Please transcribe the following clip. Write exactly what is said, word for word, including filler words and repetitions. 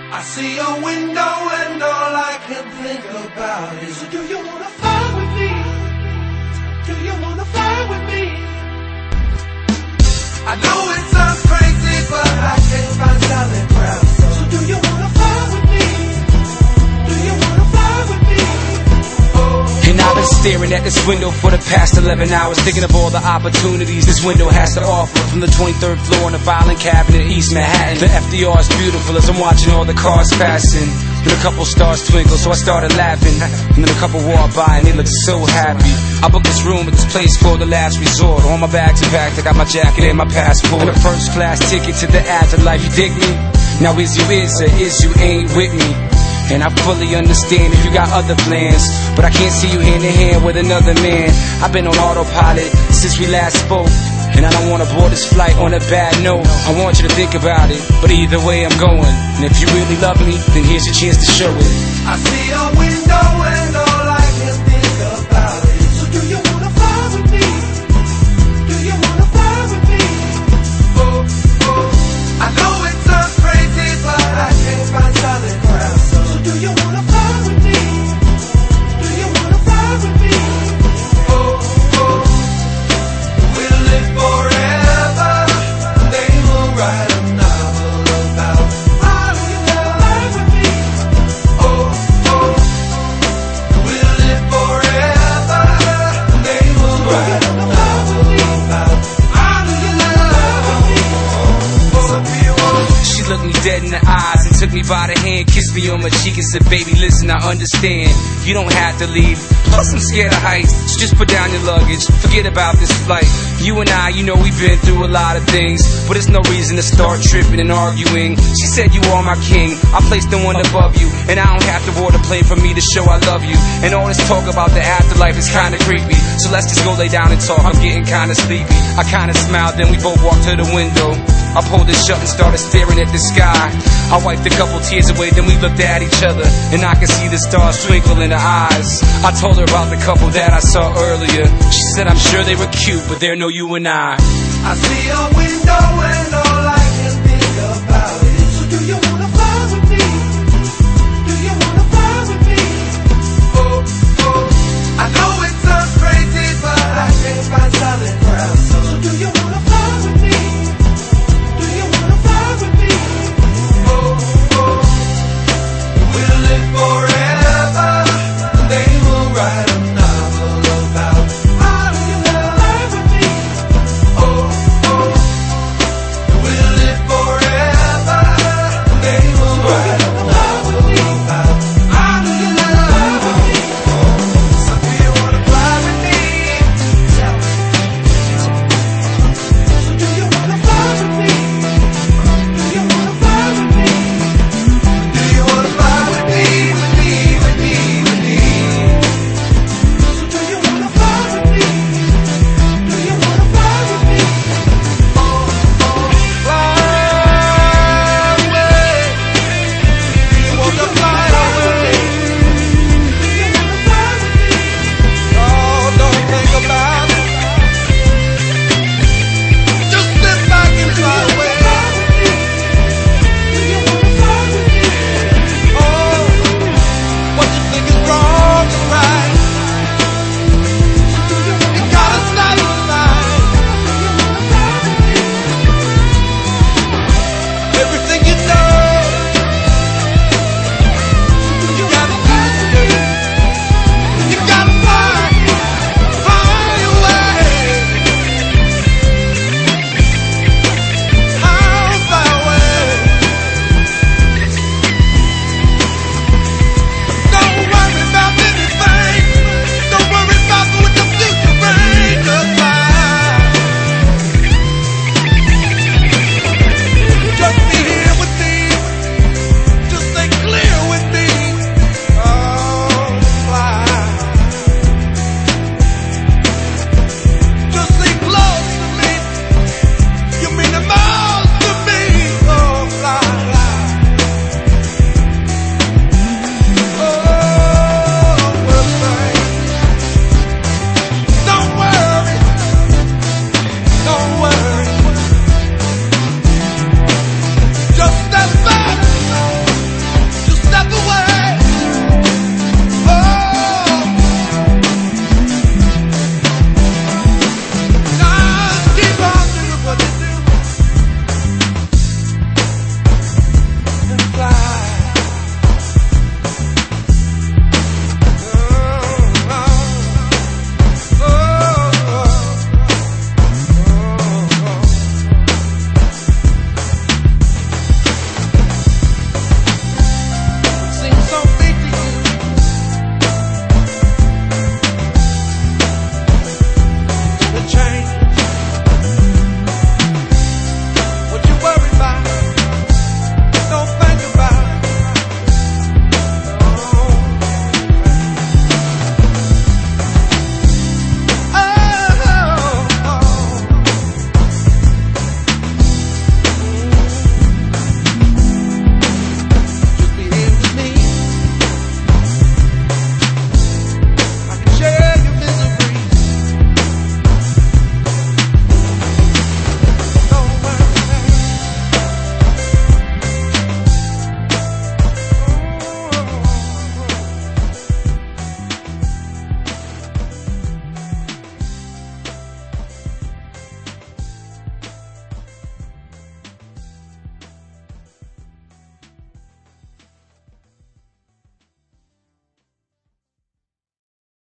I see a window and all I can think about is, do you wanna fly with me? Do you wanna fly with me? I know it sounds crazy, but I can't find solid ground. So, so do you wanna fly with me? Do you wanna fly with me? Oh, and I've been staring at this window for the past eleven hours, thinking of all the opportunities this window has to offer. From the twenty-third floor in the filing cabinet in East Manhattan, the F D R is beautiful as I'm watching all the cars passing. Then a couple stars twinkle, so I started laughing. And then a couple walked by and they looked so happy. I booked this room at this place called the Last Resort. All my bags are packed, I got my jacket and my passport, and a first class ticket to the afterlife. You dig me? Now is you is or is you ain't with me? And I fully understand if you got other plans, but I can't see you hand in hand with another man. I've been on autopilot since we last spoke, and I don't want to board this flight on a bad note. I want you to think about it, but either way I'm going. And if you really love me, then here's your chance to show it. I see a window and all I can think about is, so do you wanna fly with me? Do you wanna fly with me? Oh, oh, I know it sounds crazy, but I can't find solid ground. So, so do you wanna fly with me? Do you wanna fly with me? Oh, oh, we'll live forever. They will write a novel about how you fly with me. Oh, oh, we'll live forever. They will write a novel about how you love me. Oh, oh, She looked me dead in the eyes and took me by the hand, kissed me on my cheek and said, baby, listen, I understand. You don't have to leave. Plus, I'm scared of heights, so just put down your luggage. Forget about this flight. You and I, you know we've been through a lot of things, but it's no reason to start tripping and arguing. She said you are my king, I placed the one above you, and I don't have to board a plane for me to show I love you. And all this talk about the afterlife is kinda creepy, so let's just go lay down and talk. I'm getting kinda sleepy. I kinda smiled, then we both walked to the window. I pulled it shut and started staring at the sky. I wiped a couple tears away, then we looked at each other, and I could see the stars twinkle in her eyes. I told her about the couple that I saw earlier. She said I'm sure they were cute, but they're no you and I. I see a window